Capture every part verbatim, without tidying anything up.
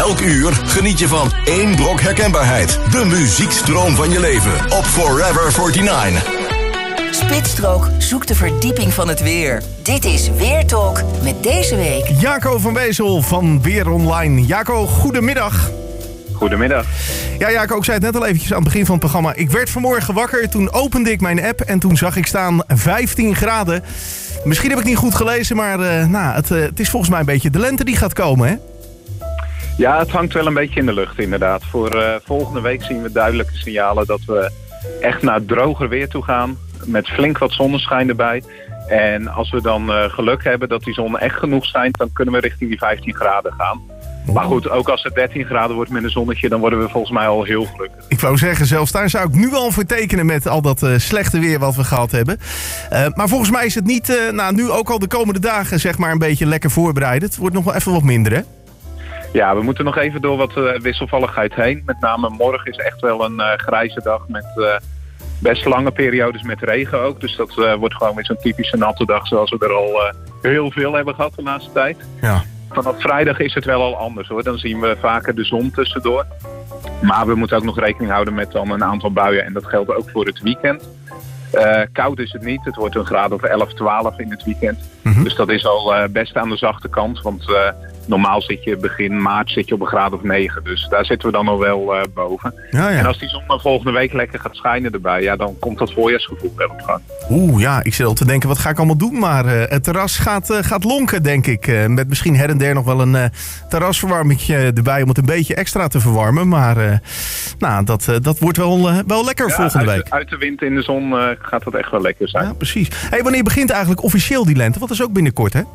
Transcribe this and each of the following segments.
Elk uur geniet je van één brok herkenbaarheid. De muziekstroom van je leven op Forever negenenveertig. Spitstrook zoekt de verdieping van het weer. Dit is Weertalk met deze week Jaco van Wezel van Weer Online. Jaco, goedemiddag. Goedemiddag. Ja, Jaco, ik zei het net al eventjes aan het begin van het programma. Ik werd vanmorgen wakker, toen opende ik mijn app en toen zag ik staan vijftien graden. Misschien heb ik niet goed gelezen, maar uh, nou, het, uh, het is volgens mij een beetje de lente die gaat komen, hè? Ja, het hangt wel een beetje in de lucht inderdaad. Voor uh, volgende week zien we duidelijke signalen dat we echt naar droger weer toe gaan. Met flink wat zonneschijn erbij. En als we dan uh, geluk hebben dat die zon echt genoeg schijnt, dan kunnen we richting die vijftien graden gaan. Maar goed, ook als het dertien graden wordt met een zonnetje, dan worden we volgens mij al heel gelukkig. Ik wou zeggen, zelfs daar zou ik nu al voor tekenen met al dat uh, slechte weer wat we gehad hebben. Uh, maar volgens mij is het niet, uh, nou nu ook al de komende dagen zeg maar een beetje lekker voorbereid. Het wordt nog wel even wat minder, hè? Ja, we moeten nog even door wat uh, wisselvalligheid heen. Met name morgen is echt wel een uh, grijze dag met uh, best lange periodes met regen ook. Dus dat uh, wordt gewoon weer zo'n typische natte dag zoals we er al uh, heel veel hebben gehad de laatste tijd. Ja. Vanaf vrijdag is het wel al anders hoor. Dan zien we vaker de zon tussendoor. Maar we moeten ook nog rekening houden met dan een aantal buien. En dat geldt ook voor het weekend. Uh, koud is het niet. Het wordt een graad of elf, twaalf in het weekend. Mm-hmm. Dus dat is al uh, best aan de zachte kant. Want uh, normaal zit je begin maart zit je op een graad of negen. Dus daar zitten we dan al wel uh, boven. Ja, ja. En als die zon dan volgende week lekker gaat schijnen erbij, ja, dan komt dat voorjaarsgevoel wel op gang. Oeh, ja, ik zit al te denken, wat ga ik allemaal doen? Maar uh, het terras gaat, uh, gaat lonken, denk ik. Uh, met misschien her en der nog wel een uh, terrasverwarmingje erbij om het een beetje extra te verwarmen. Maar uh, nou, dat, uh, dat wordt wel, uh, wel lekker ja, volgende uit week. De, uit de wind in de zon uh, gaat dat echt wel lekker zijn. Ja, precies. Hey, wanneer begint eigenlijk officieel die lente? Want dat is ook binnenkort, hè?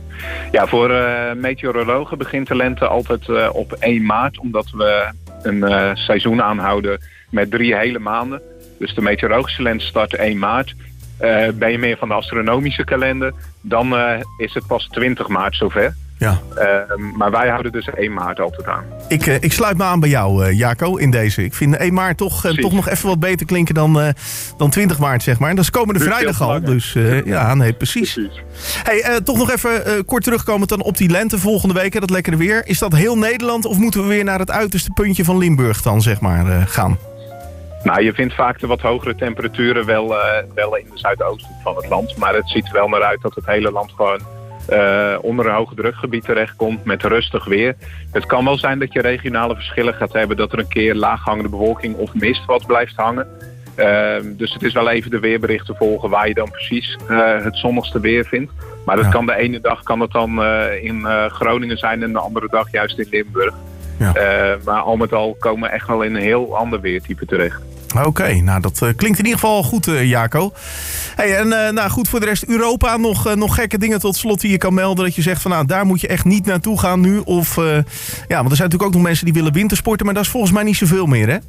Ja, voor uh, meteorologen begint de lente altijd uh, op één maart. Omdat we een uh, seizoen aanhouden met drie hele maanden. Dus de meteorologische lente start één maart. Uh, ben je meer van de astronomische kalender, dan uh, is het pas twintig maart zover. Ja. Uh, maar wij houden dus één maart altijd aan. Ik, uh, ik sluit me aan bij jou, uh, Jaco, in deze. Ik vind één maart toch, uh, toch nog even wat beter klinken dan, uh, dan twintig maart, zeg maar. En dat is komende vrijdag al. Dus uh, ja, nee, precies. precies. Hey, uh, toch nog even uh, kort terugkomend dan op die lente volgende week, hè, dat lekkere weer. Is dat heel Nederland of moeten we weer naar het uiterste puntje van Limburg dan, zeg maar, uh, gaan? Nou, je vindt vaak de wat hogere temperaturen wel, uh, wel in de zuidoosten van het land. Maar het ziet er wel naar uit dat het hele land gewoon uh, onder een hoge drukgebied terechtkomt met rustig weer. Het kan wel zijn dat je regionale verschillen gaat hebben, dat er een keer laaghangende bewolking of mist wat blijft hangen. Uh, dus het is wel even de weerberichten volgen waar je dan precies uh, het zonnigste weer vindt. Maar dat ja. kan de ene dag kan het dan uh, in uh, Groningen zijn en de andere dag juist in Limburg. Ja. Uh, maar al met al komen we echt wel in een heel ander weertype terecht. Oké, okay, nou dat uh, klinkt in ieder geval goed, uh, Jaco. Hey, en uh, nou goed, voor de rest Europa nog, uh, nog gekke dingen tot slot die je kan melden. Dat je zegt van nou, daar moet je echt niet naartoe gaan nu. Of, uh, ja, want er zijn natuurlijk ook nog mensen die willen wintersporten, maar dat is volgens mij niet zoveel meer, hè?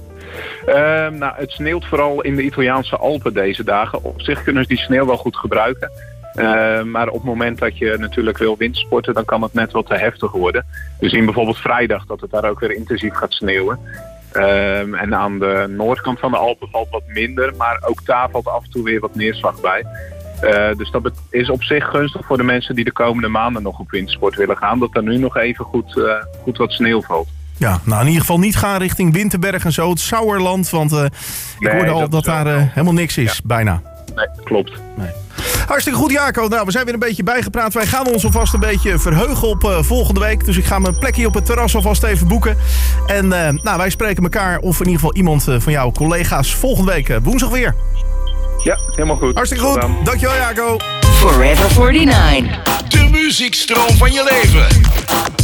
Uh, nou, het sneeuwt vooral in de Italiaanse Alpen deze dagen. Op zich kunnen ze die sneeuw wel goed gebruiken. Uh, maar op het moment dat je natuurlijk wil windsporten, dan kan het net wat te heftig worden. We zien bijvoorbeeld vrijdag dat het daar ook weer intensief gaat sneeuwen. Uh, en aan de noordkant van de Alpen valt wat minder, maar ook daar valt af en toe weer wat neerslag bij. Uh, dus dat is op zich gunstig voor de mensen die de komende maanden nog op windsport willen gaan, dat er nu nog even goed, uh, goed wat sneeuw valt. Ja, nou in ieder geval niet gaan richting Winterberg en zo, het Sauerland, want uh, ik nee, hoorde al dat, dat daar uh, helemaal niks is, ja. bijna. Nee, klopt. Nee. Hartstikke goed, Jaco. Nou, we zijn weer een beetje bijgepraat. Wij gaan ons alvast een beetje verheugen op uh, volgende week. Dus ik ga mijn plekje op het terras alvast even boeken. En uh, nou, wij spreken elkaar, of in ieder geval iemand uh, van jouw collega's, volgende week uh, woensdag weer. Ja, helemaal goed. Hartstikke goed. Gedaan. Dankjewel, Jaco. Forever negenenveertig. De muziekstroom van je leven.